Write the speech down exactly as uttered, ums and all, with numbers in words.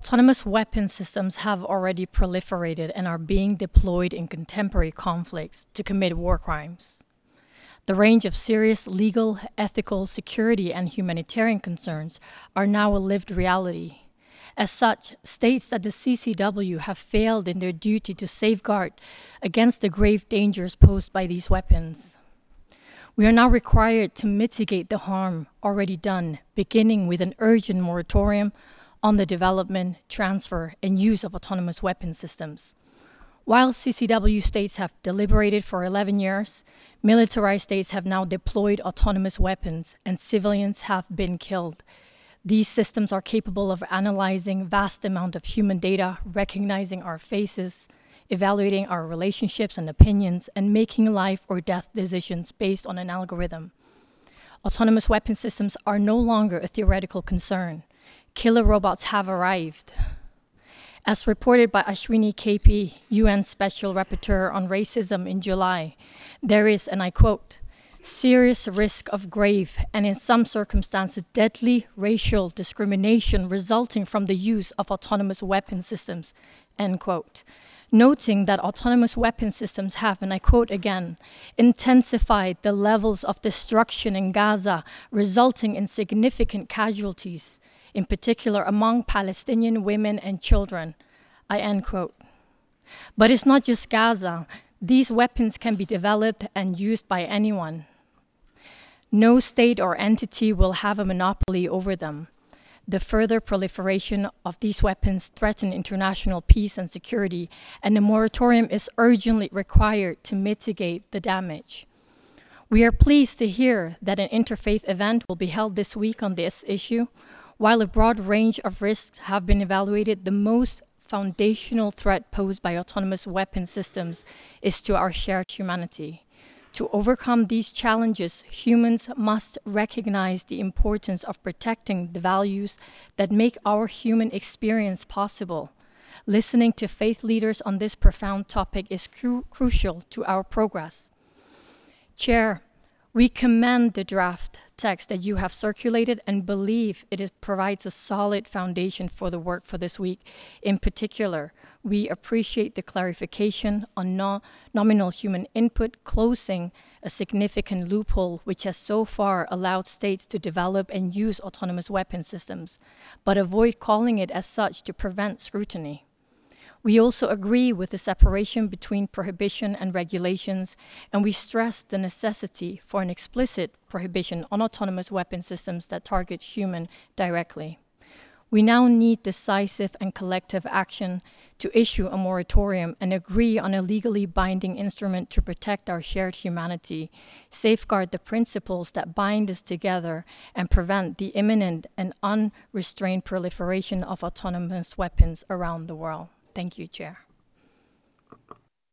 Autonomous weapon systems have already proliferated and are being deployed in contemporary conflicts to commit war crimes. The range of serious legal, ethical, security, and humanitarian concerns are now a lived reality. As such, states that the C C W have failed in their duty to safeguard against the grave dangers posed by these weapons. We are now required to mitigate the harm already done, beginning with an urgent moratorium on the development, transfer, and use of autonomous weapon systems. While C C W states have deliberated for eleven years, militarized states have now deployed autonomous weapons and civilians have been killed. These systems are capable of analyzing vast amounts of human data, recognizing our faces, evaluating our relationships and opinions, and making life or death decisions based on an algorithm. Autonomous weapon systems are no longer a theoretical concern. Killer robots have arrived. As reported by Ashwini K P, U N Special Rapporteur on Racism in July, there is, and I quote, serious risk of grave and in some circumstances deadly racial discrimination resulting from the use of autonomous weapon systems, end quote. Noting that autonomous weapon systems have, and I quote again, intensified the levels of destruction in Gaza, resulting in significant casualties, in particular among Palestinian women and children, I end quote. But it's not just Gaza. These weapons can be developed and used by anyone. No state or entity will have a monopoly over them. The further proliferation of these weapons threaten international peace and security, and a moratorium is urgently required to mitigate the damage. We are pleased to hear that an interfaith event will be held this week on this issue. While a broad range of risks have been evaluated, the most foundational threat posed by autonomous weapon systems is to our shared humanity. To overcome these challenges, humans must recognize the importance of protecting the values that make our human experience possible. Listening to faith leaders on this profound topic is cru- crucial to our progress. Chair, we commend the draft text that you have circulated and believe it is, provides a solid foundation for the work for this week. In particular, we appreciate the clarification on no, nominal human input, closing a significant loophole which has so far allowed states to develop and use autonomous weapon systems, but avoid calling it as such to prevent scrutiny. We also agree with the separation between prohibition and regulations, and we stress the necessity for an explicit prohibition on autonomous weapon systems that target humans directly. We now need decisive and collective action to issue a moratorium and agree on a legally binding instrument to protect our shared humanity, safeguard the principles that bind us together, and prevent the imminent and unrestrained proliferation of autonomous weapons around the world. Thank you, Chair.